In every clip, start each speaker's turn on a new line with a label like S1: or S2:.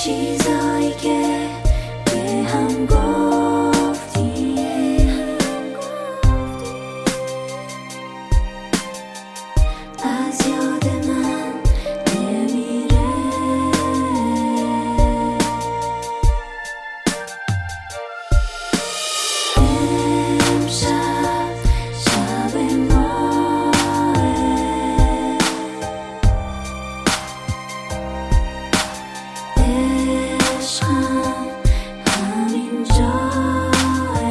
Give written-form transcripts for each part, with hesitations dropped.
S1: چیزایی که به هم گفتی از یاد من نمیره. امشب شب ماه، عشقم همین جاه.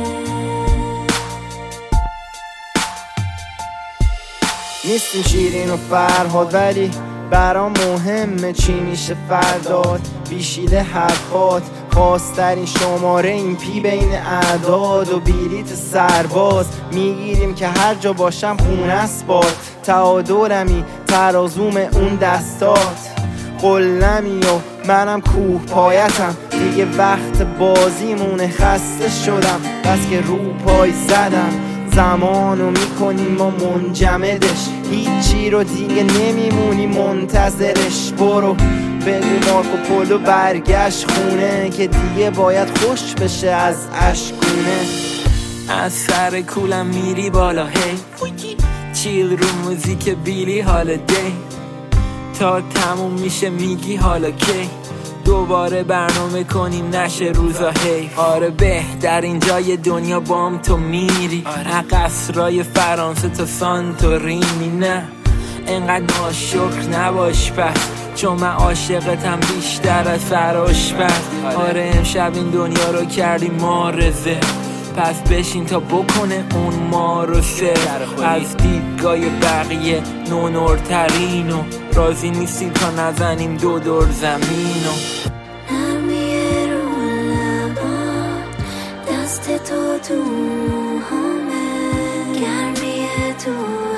S2: نیستیم شیرین و فرهاد، ولی برام مهمه چی میشه فرداد. بیشیل حرفات خواسترین شماره این پی بین اعداد و بیلیت سرباز. میگیریم که هر جا باشم خونه است باد. تعادلمی ترازوم اون دستات، قلمی و منم کوه پایتم. دیگه وقت بازیمونه، خسته شدم بس که رو پای زدم. زمانو میکنیم ما منجمدش، هیچی رو دیگه نمیمونی منتظرش. برو بگو مارکو پولو برگشت خونه، که دیگه باید خوش بشه از اشکونه.
S3: از سر کولم میری بالا هی، چیل رو موزیک بیلی هالیدی. تا تموم میشه میگی حالا کی دوباره برنامه کنیم نشه روزا حیف. آره بهترین جای دنیا بام تو میری، قصرای فرانسه تا سانتورینی. نه انقدر ناشکر نباش پس، چون من عاشقتم بیشتر از فراش پس. آره امشب این دنیا رو کردی مارزه، پس بشین تا بکنه اون ما رو سر. از دیدگاه بقیه نونورترین و راضی نیستی تا نزنیم دور زمینو.
S1: نرمیه رو لبا، دست تو موهامه، گرمیه تو